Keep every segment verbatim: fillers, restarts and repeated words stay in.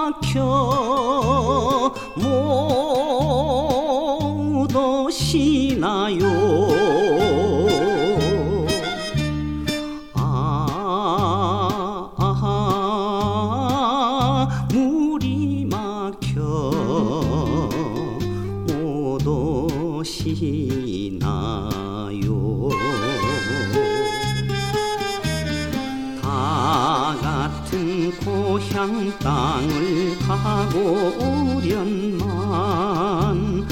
막혀 못 오시나요? 아, 아, 물이 막혀 못 오시나요? 다 같은 고향 땅을 가고 오련만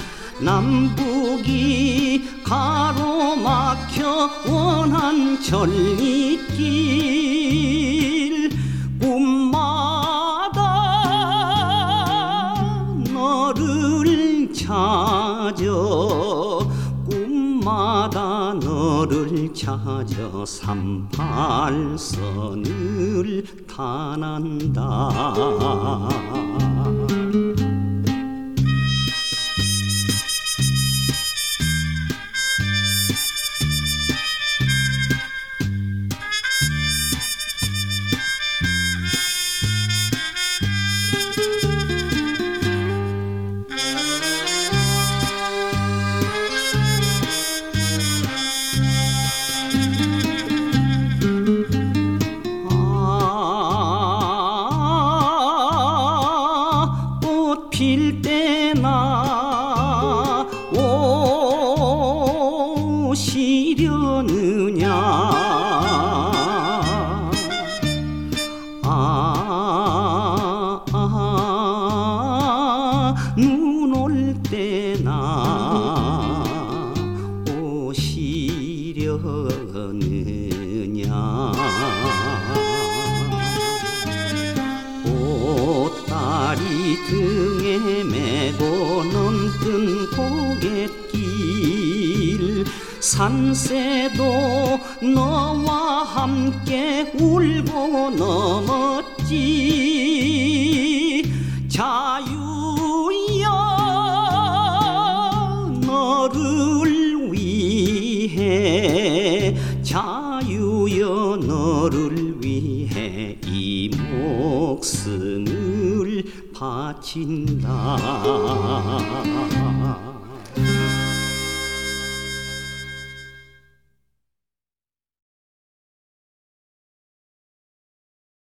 남북이 가로막혀 원한 전리길 꿈마다 너를 찾아 꿈마다 너를 찾아 삼팔선을 타난다. 필 때나 오시려느냐. 아, 아, 눈 올 때나 오시려느냐. 보따리 등에 메고 넘뜬 고갯길 산새도 너와 함께 울고 넘었지. 자유여 너를 위해 자유여 너를 위해 이 목숨을 바친다.